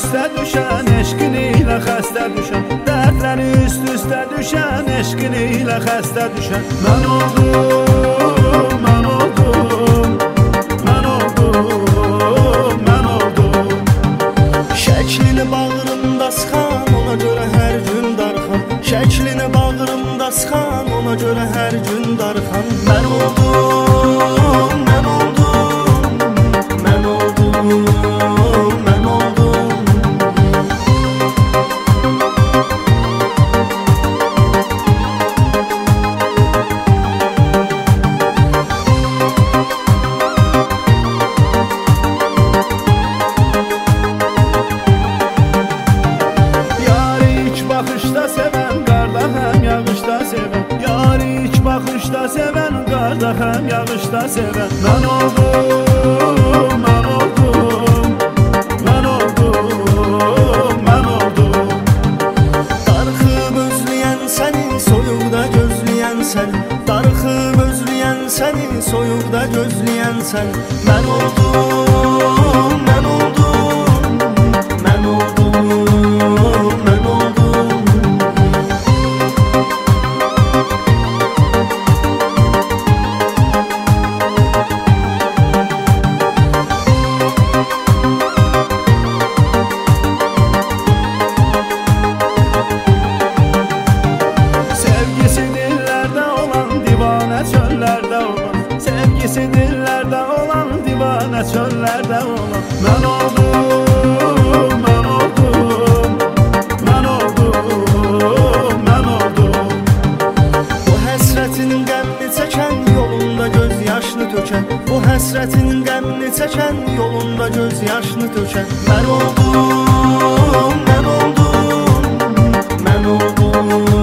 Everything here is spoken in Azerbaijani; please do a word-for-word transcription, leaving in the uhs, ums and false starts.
üstə düşən, eşqin ilə xəstə düşən, dərdləri üst-üstə düşən, eşqin ilə xəstə düşən. Mən oldum, mən oldum, mən oldum, mən oldum. Şəklini bağrımda sıxan, ona görə hər gün darxan. Şəklini bağrımda sıxan, ona görə hər gün darxan. Mən oldum, mən oldum, mən oldum, mən oldum. Yarı ilk baxışda sevən, qarda həm yağışda sevən. Yarı ilk baxışda sevən, qarda həm yağışda sevən. Mən oldum, mən oldum, mən oldum, mən oldum. Darıxıb özləyən səni, soyuqda gözləyən sən. Darıxıb özləyən səni, soyuqda gözləyən sən. Mən oldum, mən oldum, mən oldum, mən oldum. Sevgisi dillərdə olan, divanə çöllərdə olan. Sevgisi dillərdə olan, divanə çöllərdə olan. Mən oldum, mən oldum, mən oldum, mən oldum. Bu həsrətin qəmini çəkən, yolunda göz yaşını tökən. Bu həsrətin qəmini çəkən, yolunda göz yaşını tökən. Mən oldum, mən oldum, mən oldum.